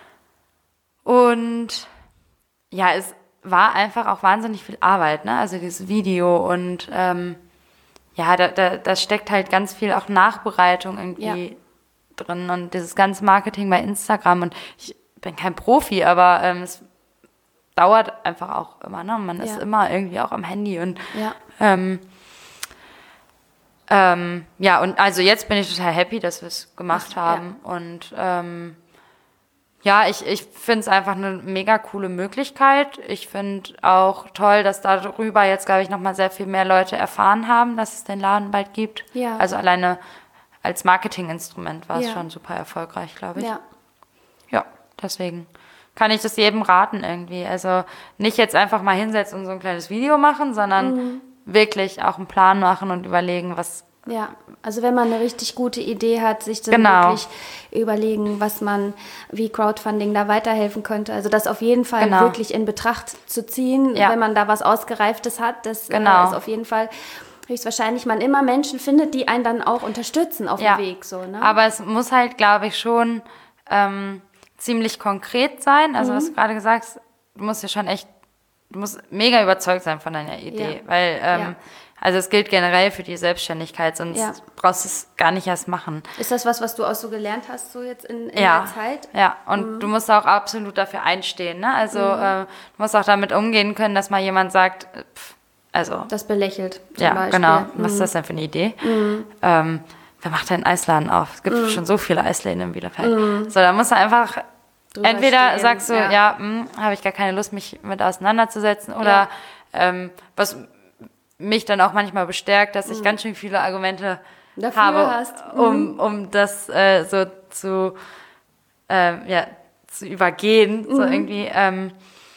Und ja, es war einfach auch wahnsinnig viel Arbeit, ne? Also dieses Video und ähm, ja, da, da, da steckt halt ganz viel auch Nachbereitung irgendwie drin und dieses ganze Marketing bei Instagram und ich bin kein Profi, aber ähm, es dauert einfach auch immer, ne? Man ist Ja. immer irgendwie auch am Handy und Ja. ähm, ähm, ja, und also jetzt bin ich total happy, dass wir es gemacht Ja. haben und ähm, ja, ich, ich finde es einfach eine mega coole Möglichkeit. Ich finde auch toll, dass darüber jetzt, glaube ich, nochmal sehr viel mehr Leute erfahren haben, dass es den Laden bald gibt. Ja. Also alleine als Marketinginstrument war es Ja. schon super erfolgreich, glaube ich. Ja. Ja, deswegen kann ich das jedem raten irgendwie. Also nicht jetzt einfach mal hinsetzen und so ein kleines Video machen, sondern Mhm. wirklich auch einen Plan machen und überlegen, was... Ja, also wenn man eine richtig gute Idee hat, sich dann Genau. wirklich überlegen, was man, wie Crowdfunding da weiterhelfen könnte. Also das auf jeden Fall Genau. wirklich in Betracht zu ziehen, Ja. wenn man da was Ausgereiftes hat. Das Genau. äh, ist auf jeden Fall höchstwahrscheinlich, man immer Menschen findet, die einen dann auch unterstützen auf Ja. dem Weg. So, ne? Aber es muss halt, glaube ich, schon ähm, ziemlich konkret sein. Also Mhm. was du gerade gesagt hast, du musst ja schon echt, du musst mega überzeugt sein von deiner Idee. Ja. Weil, ähm, Ja. also es gilt generell für die Selbstständigkeit, sonst Ja. brauchst du es gar nicht erst machen. Ist das was, was du auch so gelernt hast, so jetzt in, in Ja, der Zeit? ja, und du musst auch absolut dafür einstehen. Ne? Also äh, du musst auch damit umgehen können, dass mal jemand sagt, äh, pff, also Das belächelt zum ja, Beispiel. genau, was ist das denn für eine Idee? Ähm, wer macht denn einen Eisladen auf? Es gibt schon so viele Eisläden in Bielefeld. So, da musst du einfach, Drüber entweder stehen, sagst du, ja. ja, hm, habe ich gar keine Lust, mich mit auseinanderzusetzen, oder ähm, was mich dann auch manchmal bestärkt, dass ich ganz schön viele Argumente Dafür habe, hast. um, um das äh, so zu, ähm, ja, zu übergehen, so irgendwie. Ähm,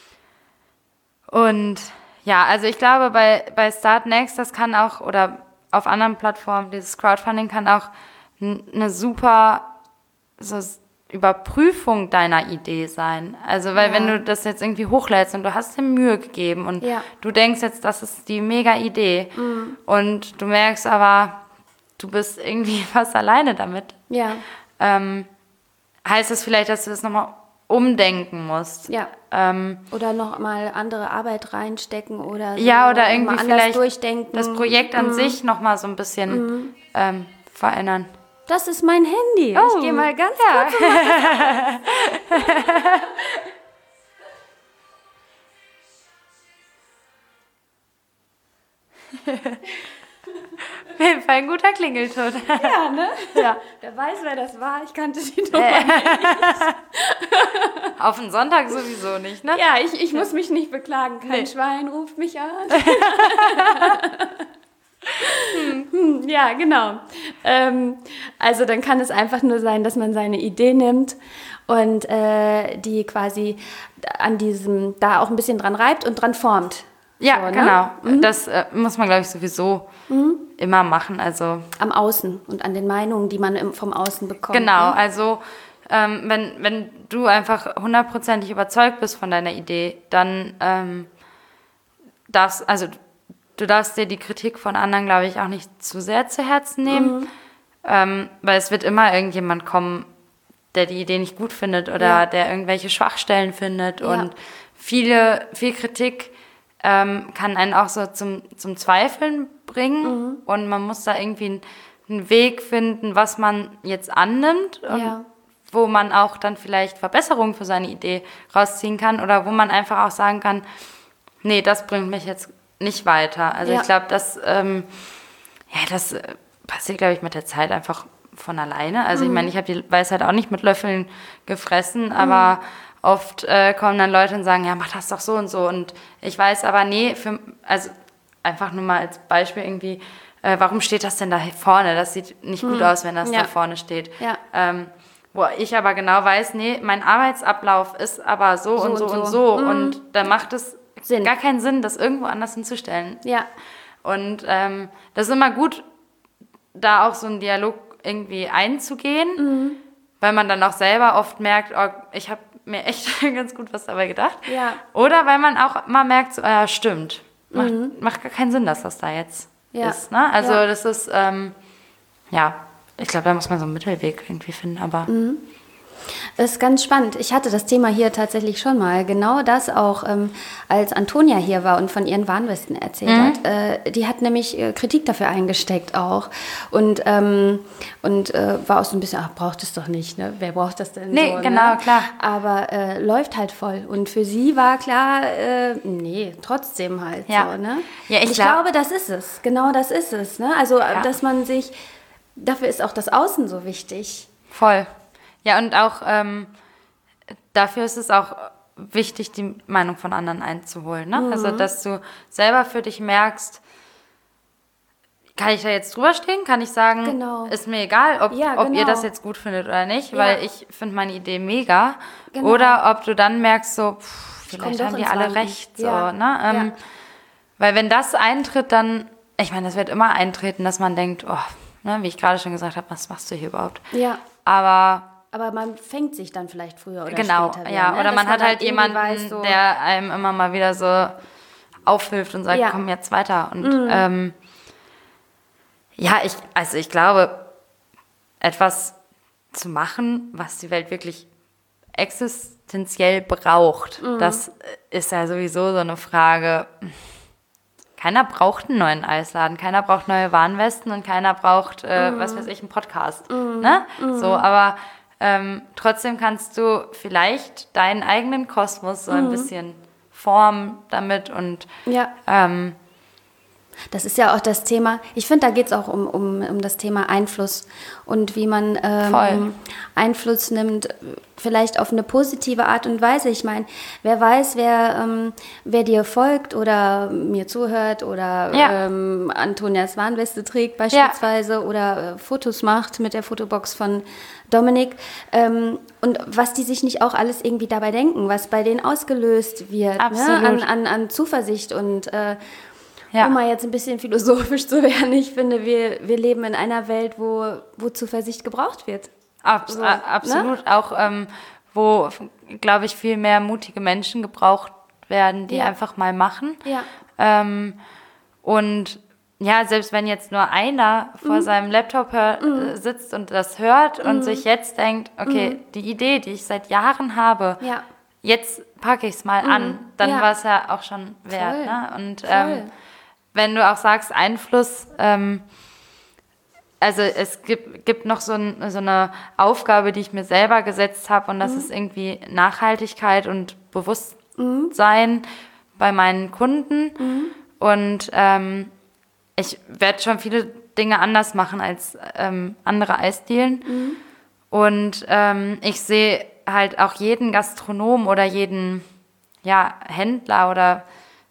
und ja, also ich glaube, bei, bei Start Next, das kann auch, oder auf anderen Plattformen, dieses Crowdfunding kann auch n- eine super so s- Überprüfung deiner Idee sein. Also, weil Ja. wenn du das jetzt irgendwie hochlädst und du hast dir Mühe gegeben und Ja. du denkst jetzt, das ist die mega Idee und du merkst aber, du bist irgendwie fast alleine damit, Ja, ähm, heißt das vielleicht, dass du das nochmal umdenken musst. ja. Ähm, Oder noch mal andere Arbeit reinstecken oder so. ja, oder noch irgendwie mal anders vielleicht durchdenken. das Projekt an sich nochmal so ein bisschen ähm, verändern. Das ist mein Handy. Oh, ich gehe mal ganz ja. kurz. Auf jeden Fall ein guter Klingelton. Ja, ne? Ja. Wer weiß, wer das war. Ich kannte die Nummer nicht. Auf den Sonntag sowieso nicht, ne? Ja, ich, ich muss mich nicht beklagen. Kein Nee. Schwein ruft mich an. hm, ja, genau. Ähm, also dann kann es einfach nur sein, dass man seine Idee nimmt und äh, die quasi an diesem, da auch ein bisschen dran reibt und dran formt. Ja, So, ne? genau. Das äh, muss man, glaube ich, sowieso immer machen. Also Am Außen und an den Meinungen, die man im, vom Außen bekommt. genau, Ne? also ähm, wenn, wenn du einfach hundertprozentig überzeugt bist von deiner Idee, dann ähm, darfst, also du darfst dir die Kritik von anderen, glaube ich, auch nicht zu sehr zu Herzen nehmen, ähm, weil es wird immer irgendjemand kommen, der die Idee nicht gut findet oder Ja. der irgendwelche Schwachstellen findet Ja. und viele, viel Kritik ähm, kann einen auch so zum, zum Zweifeln bringen und man muss da irgendwie einen, einen Weg finden, was man jetzt annimmt und Ja. wo man auch dann vielleicht Verbesserungen für seine Idee rausziehen kann oder wo man einfach auch sagen kann, nee, das bringt mich jetzt nicht weiter. Also Ja. ich glaube, das, ähm, ja, das äh, passiert, glaube ich, mit der Zeit einfach von alleine. Also ich meine, ich habe die Weisheit auch nicht mit Löffeln gefressen, aber oft äh, kommen dann Leute und sagen, ja, mach das doch so und so. Und ich weiß aber, nee, für, also einfach nur mal als Beispiel irgendwie, äh, warum steht das denn da vorne? Das sieht nicht gut aus, wenn das Ja. da vorne steht. Ja. Ähm, wo ich aber genau weiß, nee, mein Arbeitsablauf ist aber so, und so und so. Und da macht es Sinn. gar keinen Sinn, das irgendwo anders hinzustellen. Ja, Und ähm, das ist immer gut, da auch so einen Dialog irgendwie einzugehen, weil man dann auch selber oft merkt, oh, ich habe mir echt ganz gut was dabei gedacht. Ja. Oder weil man auch mal merkt, so, ja, stimmt, macht, macht gar keinen Sinn, dass das da jetzt Ja. ist. Ne? Also Ja. das ist, ähm, ja, ich glaube, da muss man so einen Mittelweg irgendwie finden, aber das ist ganz spannend. Ich hatte das Thema hier tatsächlich schon mal. Genau das auch, ähm, als Antonia hier war und von ihren Warnwesten erzählt hat. Äh, die hat nämlich äh, Kritik dafür eingesteckt auch. Und, ähm, und äh, war auch so ein bisschen, ach, braucht es doch nicht, ne? Wer braucht das denn Nee, so? genau, ne? klar. Aber äh, läuft halt voll. Und für sie war klar, äh, nee, trotzdem halt Ja. so, ne? Ja, ich ich glaub- glaube, das ist es. Genau das ist es, ne? Also, Ja. dass man sich, dafür ist auch das Außen so wichtig. voll. Ja, und auch ähm, dafür ist es auch wichtig, die Meinung von anderen einzuholen. Ne? Also, dass du selber für dich merkst, kann ich da jetzt drüber stehen? Kann ich sagen, Genau. ist mir egal, ob, Ja, ob ihr genau. das jetzt gut findet oder nicht, Ja. weil ich finde meine Idee mega. Genau. Oder ob du dann merkst, so, pff, komm vielleicht doch haben die ins alle Wanken. recht. So, Ja. ne? ähm, Ja. Weil wenn das eintritt, dann, ich meine, das wird immer eintreten, dass man denkt, oh, ne, wie ich gerade schon gesagt habe, was machst du hier überhaupt? Ja. Aber Aber man fängt sich dann vielleicht früher oder genau, später wieder. ja. ne? Oder Dass man hat dann halt irgendwie jemanden, weiß, so, der einem immer mal wieder so aufhilft und sagt, Ja. komm jetzt weiter. Und ähm, ja, ich, also ich glaube, etwas zu machen, was die Welt wirklich existenziell braucht, mhm. das ist ja sowieso so eine Frage. Keiner braucht einen neuen Eisladen, keiner braucht neue Warnwesten und keiner braucht, äh, mhm. was weiß ich, einen Podcast. Mhm. Ne? Mhm. So, aber ähm, trotzdem kannst du vielleicht deinen eigenen Kosmos so ein mhm. bisschen formen damit und ja. ähm, das ist ja auch das Thema, ich finde, da geht es auch um, um, um das Thema Einfluss und wie man ähm, Einfluss nimmt, vielleicht auf eine positive Art und Weise. Ich meine, wer weiß, wer, ähm, wer dir folgt oder mir zuhört oder ja. ähm, Antonias Warnweste trägt beispielsweise ja. oder äh, Fotos macht mit der Fotobox von Dominik ähm, und was die sich nicht auch alles irgendwie dabei denken, was bei denen ausgelöst wird, Absolut. ne? an, an, an Zuversicht und äh, Ja. um mal jetzt ein bisschen philosophisch zu werden, ich finde, wir, wir leben in einer Welt, wo, wo Zuversicht gebraucht wird. Abs- so, a- absolut. Ne? Auch, ähm, wo, glaube ich, viel mehr mutige Menschen gebraucht werden, die ja. einfach mal machen. Ja. Ähm, und ja, selbst wenn jetzt nur einer vor mhm. seinem Laptop hör, mhm. sitzt und das hört mhm. und sich jetzt denkt, okay, mhm. die Idee, die ich seit Jahren habe, ja. jetzt packe ich es mal mhm. an, dann ja. war es ja auch schon wert. Voll. Ne? Und Voll. ähm, wenn du auch sagst, Einfluss, ähm, also es gibt, gibt noch so, ein, so eine Aufgabe, die ich mir selber gesetzt habe und das mhm. ist irgendwie Nachhaltigkeit und Bewusstsein mhm. bei meinen Kunden. Mhm. Und ähm, ich werde schon viele Dinge anders machen als ähm, andere Eisdielen. Mhm. Und ähm, ich sehe halt auch jeden Gastronom oder jeden ja, Händler oder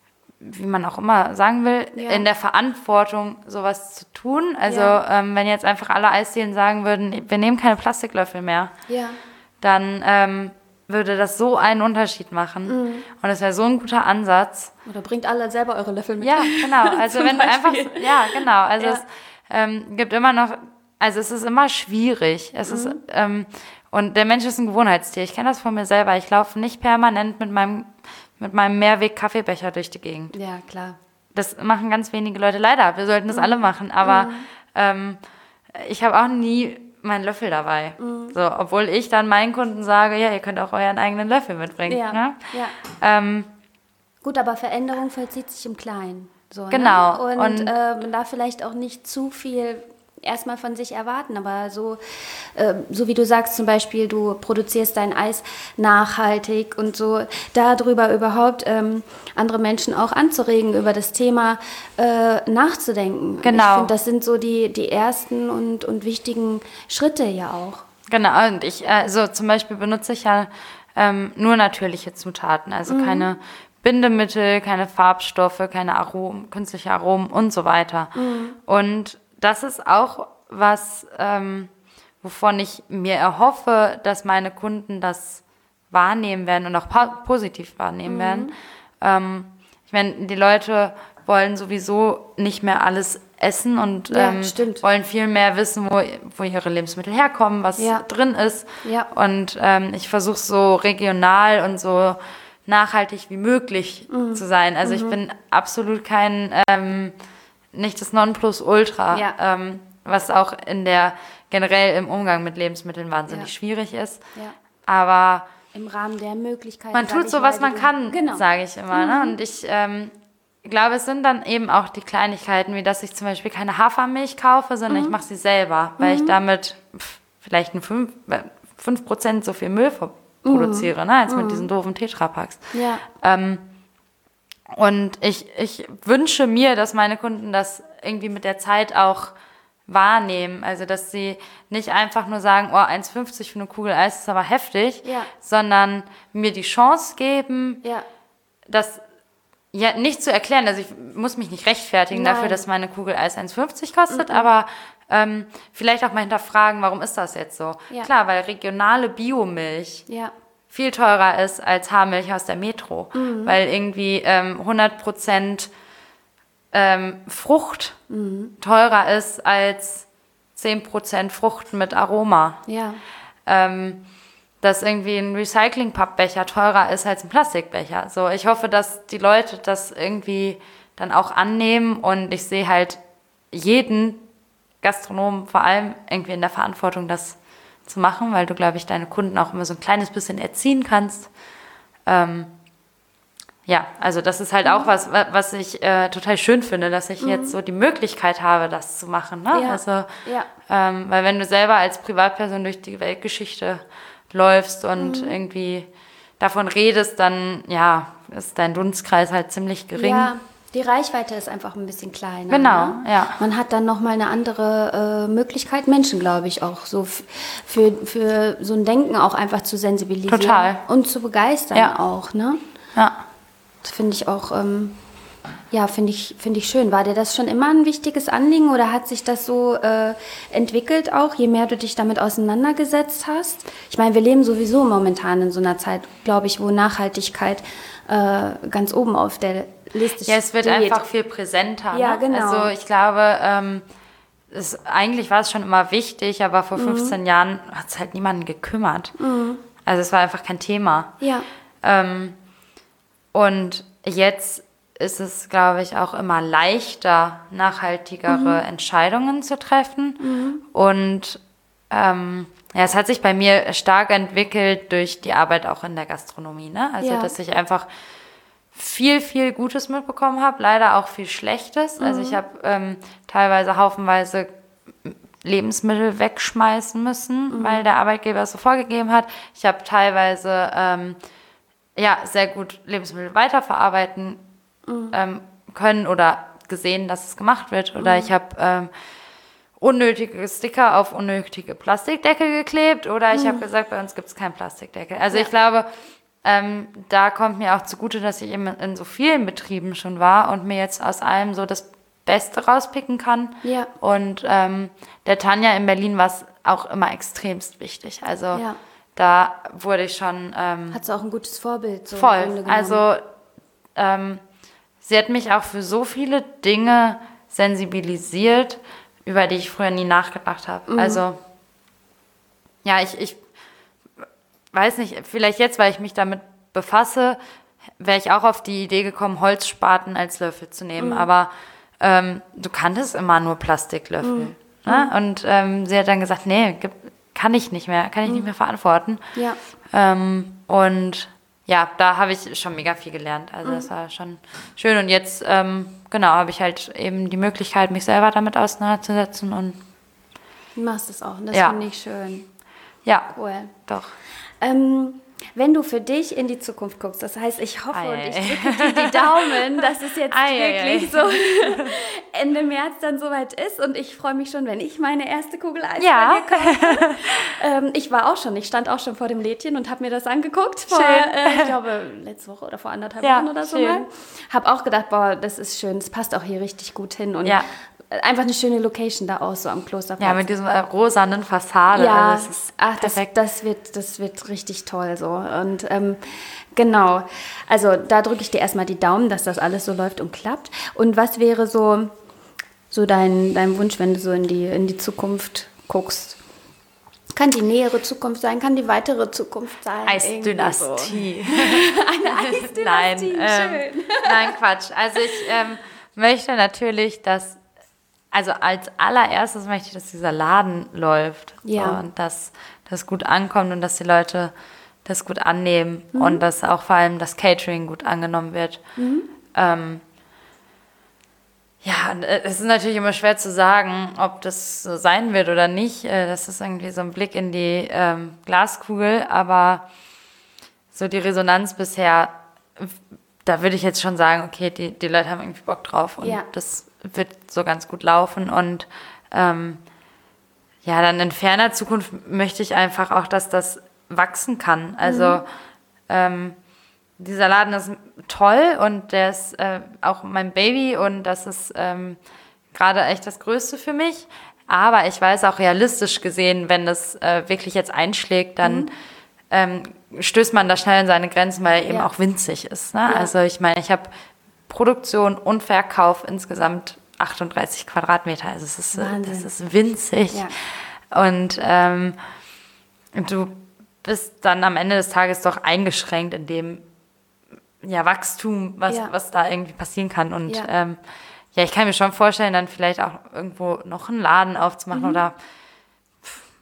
wie man auch immer sagen will, ja. in der Verantwortung, sowas zu tun. Also ja. ähm, wenn jetzt einfach alle Eisdielen sagen würden, wir nehmen keine Plastiklöffel mehr, ja. dann ähm, würde das so einen Unterschied machen. Mhm. Und das wäre so ein guter Ansatz. Oder bringt alle selber eure Löffel mit. Ja, genau. Also wenn du einfach, ja, genau. Also ja. es ähm, gibt immer noch, also es ist immer schwierig. Es mhm. ist, ähm, und der Mensch ist ein Gewohnheitstier. Ich kenne das von mir selber. Ich laufe nicht permanent mit meinem mit meinem Mehrweg-Kaffeebecher durch die Gegend. Ja, klar. Das machen ganz wenige Leute leider. Wir sollten das mhm. alle machen. Aber mhm. ähm, ich habe auch nie meinen Löffel dabei. Mhm. So, obwohl ich dann meinen Kunden sage, ja, ihr könnt auch euren eigenen Löffel mitbringen. Ja, ne? ja. Ähm, Gut, aber Veränderung vollzieht sich im Kleinen. So, genau. Ne? Und, Und äh, man darf vielleicht auch nicht zu viel erstmal von sich erwarten, aber so, äh, so wie du sagst, zum Beispiel, du produzierst dein Eis nachhaltig und so, darüber überhaupt ähm, andere Menschen auch anzuregen, über das Thema äh, nachzudenken. Genau. Ich finde, das sind so die, die ersten und, und wichtigen Schritte ja auch. Genau, und ich, also zum Beispiel benutze ich ja ähm, nur natürliche Zutaten, also mhm. keine Bindemittel, keine Farbstoffe, keine Aromen, künstliche Aromen und so weiter. Mhm. Und das ist auch was, ähm, wovon ich mir erhoffe, dass meine Kunden das wahrnehmen werden und auch po- positiv wahrnehmen mhm. werden. Ähm, ich meine, die Leute wollen sowieso nicht mehr alles essen und ja, ähm, stimmt. wollen viel mehr wissen, wo, wo ihre Lebensmittel herkommen, was ja. drin ist. Ja. Und ähm, ich versuche so regional und so nachhaltig wie möglich mhm. zu sein. Also mhm. ich bin absolut kein... Ähm, nicht das Nonplusultra, ja. ähm, was auch in der generell im Umgang mit Lebensmitteln wahnsinnig ja. schwierig ist. Ja. Aber im Rahmen der Möglichkeiten. Man tut so, was man kann, genau. sage ich immer. Mhm. Ne? Und ich ähm, glaube, es sind dann eben auch die Kleinigkeiten, wie dass ich zum Beispiel keine Hafermilch kaufe, sondern mhm. ich mache sie selber, weil mhm. ich damit pff, vielleicht ein fünf, fünf Prozent so viel Müll produziere, mhm. ne, als mit mhm. diesen doofen Tetrapacks. Ja. Ähm, Und ich, ich wünsche mir, dass meine Kunden das irgendwie mit der Zeit auch wahrnehmen. Also, dass sie nicht einfach nur sagen, oh, eins fünfzig für eine Kugel Eis ist aber heftig, ja. sondern mir die Chance geben, ja. das ja nicht zu erklären. Also, ich muss mich nicht rechtfertigen Nein. dafür, dass meine Kugel Eis eins fünfzig kostet, mhm. aber ähm, vielleicht auch mal hinterfragen, warum ist das jetzt so? Ja. Klar, weil regionale Biomilch ja. viel teurer ist als Haarmilch aus der Metro, mhm. weil irgendwie ähm, hundert Prozent ähm, Frucht mhm. teurer ist als zehn Prozent Frucht mit Aroma. Ja. Ähm, dass irgendwie ein Recycling-Pappbecher teurer ist als ein Plastikbecher. So, ich hoffe, dass die Leute das irgendwie dann auch annehmen und ich sehe halt jeden Gastronomen vor allem irgendwie in der Verantwortung, das zu machen, weil du, glaube ich, deine Kunden auch immer so ein kleines bisschen erziehen kannst. Ähm, ja, also das ist halt mhm. auch was, was ich äh, total schön finde, dass ich mhm. jetzt so die Möglichkeit habe, das zu machen. Ne? Ja. Also, ja. Ähm, weil wenn du selber als Privatperson durch die Weltgeschichte läufst und mhm. irgendwie davon redest, dann ja, ist dein Dunstkreis halt ziemlich gering. Ja, die Reichweite ist einfach ein bisschen kleiner. Genau, ne? ja. Man hat dann nochmal eine andere äh, Möglichkeit, Menschen, glaube ich, auch so f- für, für so ein Denken auch einfach zu sensibilisieren. Total. Und zu begeistern ja. auch, ne? Ja. Das finde ich auch, ähm, ja, finde ich, finde ich schön. War dir das schon immer ein wichtiges Anliegen oder hat sich das so äh, entwickelt auch, je mehr du dich damit auseinandergesetzt hast? Ich meine, wir leben sowieso momentan in so einer Zeit, glaube ich, wo Nachhaltigkeit äh, ganz oben auf der Liste steht. Ja, es wird einfach viel präsenter. Ja, ne? genau. Also ich glaube, ähm, es, eigentlich war es schon immer wichtig, aber vor fünfzehn mhm. Jahren hat es halt niemanden gekümmert. Mhm. Also es war einfach kein Thema. Ja. Ähm, und jetzt ist es, glaube ich, auch immer leichter, nachhaltigere mhm. Entscheidungen zu treffen. Mhm. Und ähm, ja, es hat sich bei mir stark entwickelt durch die Arbeit auch in der Gastronomie. Ne? Also, ja. dass ich einfach viel, viel Gutes mitbekommen habe, leider auch viel Schlechtes. Mhm. Also ich habe ähm, teilweise haufenweise Lebensmittel wegschmeißen müssen, mhm. weil der Arbeitgeber es so vorgegeben hat. Ich habe teilweise ähm, ja, sehr gut Lebensmittel weiterverarbeiten mhm. ähm, können oder gesehen, dass es gemacht wird. Oder mhm. ich habe ähm, unnötige Sticker auf unnötige Plastikdeckel geklebt. Oder ich mhm. habe gesagt, bei uns gibt es keinen Plastikdeckel. Also ja. ich glaube, ähm, da kommt mir auch zugute, dass ich eben in so vielen Betrieben schon war und mir jetzt aus allem so das Beste rauspicken kann. Ja. Und ähm, der Tanja in Berlin war es auch immer extremst wichtig. Also ja. da wurde ich schon... Ähm, hat sie auch ein gutes Vorbild. So voll. Also ähm, sie hat mich auch für so viele Dinge sensibilisiert, über die ich früher nie nachgedacht habe. Mhm. Also ja, ich, ich weiß nicht, vielleicht jetzt, weil ich mich damit befasse, wäre ich auch auf die Idee gekommen, Holzspaten als Löffel zu nehmen. Mhm. Aber ähm, du kanntest immer nur Plastiklöffel. Mhm. Ne? Und ähm, sie hat dann gesagt, nee, gibt, kann ich nicht mehr, kann ich mhm. nicht mehr verantworten. Ja. Ähm, und ja, da habe ich schon mega viel gelernt. Also mhm. das war schon schön. Und jetzt, ähm, genau, habe ich halt eben die Möglichkeit, mich selber damit auseinanderzusetzen. Und du machst es auch und das ja. finde ich schön. Ja, cool. Doch. Ähm, wenn du für dich in die Zukunft guckst, das heißt, ich hoffe ei, und ich drücke dir die Daumen, dass es jetzt ei, wirklich ei, ei. so Ende März dann soweit ist und ich freue mich schon, wenn ich meine erste Kugel Eis ja. bei dir kaufe. ähm, ich war auch schon, ich stand auch schon vor dem Lädchen und habe mir das angeguckt vor, äh, ich glaube, letzte Woche oder vor anderthalb ja, Wochen oder so schön. mal. Habe auch gedacht, boah, das ist schön, das passt auch hier richtig gut hin und ja. einfach eine schöne Location da aus, so am Klosterplatz. Ja, mit dieser rosanen Fassade. Ja, also das ist ach, das, das, wird, das wird richtig toll so. Und ähm, genau, also da drücke ich dir erstmal die Daumen, dass das alles so läuft und klappt. Und was wäre so, so dein, dein Wunsch, wenn du so in die, in die Zukunft guckst? Kann die nähere Zukunft sein, kann die weitere Zukunft sein? Eisdynastie. So. Eine Eisdynastie, nein, schön. Ähm, nein, Quatsch. Also ich ähm, möchte natürlich, dass Also als allererstes möchte ich, dass dieser Laden läuft ja. so, und dass das gut ankommt und dass die Leute das gut annehmen mhm. und dass auch vor allem das Catering gut angenommen wird. Mhm. Ähm, ja, es ist natürlich immer schwer zu sagen, ob das so sein wird oder nicht. Das ist irgendwie so ein Blick in die ähm, Glaskugel, aber so die Resonanz bisher, da würde ich jetzt schon sagen, okay, die, die Leute haben irgendwie Bock drauf und ja. das wird so ganz gut laufen und ähm, ja, dann in ferner Zukunft möchte ich einfach auch, dass das wachsen kann. Also mhm. ähm, dieser Laden ist toll und der ist äh, auch mein Baby und das ist ähm, gerade echt das Größte für mich. Aber ich weiß auch realistisch gesehen, wenn das äh, wirklich jetzt einschlägt, dann mhm. ähm, stößt man da schnell an seine Grenzen, weil er eben ja. auch winzig ist. Ne? Ja. Also ich meine, ich habe Produktion und Verkauf insgesamt achtunddreißig Quadratmeter. Also es ist, das ist winzig. Ja. Und ähm, du bist dann am Ende des Tages doch eingeschränkt in dem ja, Wachstum, was, ja. was da irgendwie passieren kann. Und ja. Ähm, ja, ich kann mir schon vorstellen, dann vielleicht auch irgendwo noch einen Laden aufzumachen mhm. oder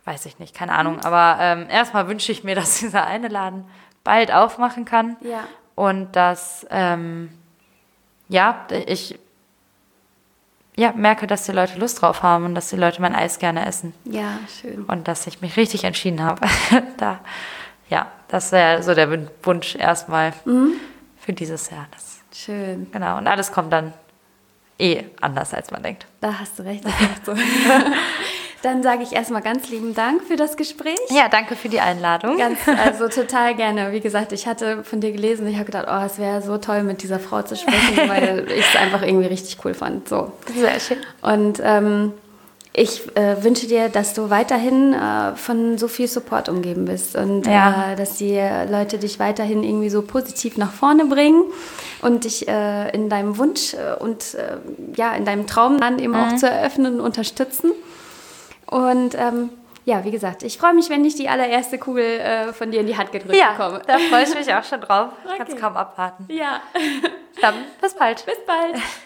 weiß ich nicht, keine Ahnung. Aber ähm, erstmal wünsche ich mir, dass dieser eine Laden bald aufmachen kann. Ja. Und dass, ähm, ja, ich ja, merke, dass die Leute Lust drauf haben und dass die Leute mein Eis gerne essen. Ja, schön. Und dass ich mich richtig entschieden habe. da, ja, das wäre so der Wunsch erstmal mhm. für dieses Jahr. Das, schön. Genau, und alles kommt dann eh anders, als man denkt. Da hast du recht. Das ist so. Dann sage ich erstmal ganz lieben Dank für das Gespräch. Ja, danke für die Einladung. Ganz, also total gerne. Wie gesagt, ich hatte von dir gelesen, ich habe gedacht, oh, es wäre so toll, mit dieser Frau zu sprechen, weil ich es einfach irgendwie richtig cool fand. So. Sehr schön. Und ähm, ich äh, wünsche dir, dass du weiterhin äh, von so viel Support umgeben bist und ja. äh, dass die Leute dich weiterhin irgendwie so positiv nach vorne bringen und dich äh, in deinem Wunsch äh, und äh, ja, in deinem Traum dann eben mhm. auch zu eröffnen und unterstützen. Und ähm, ja, wie gesagt, ich freue mich, wenn ich die allererste Kugel äh, von dir in die Hand gedrückt ja, bekomme. Da freue ich mich auch schon drauf. Ich okay. kann es kaum abwarten. Ja. Dann bis bald. Bis bald.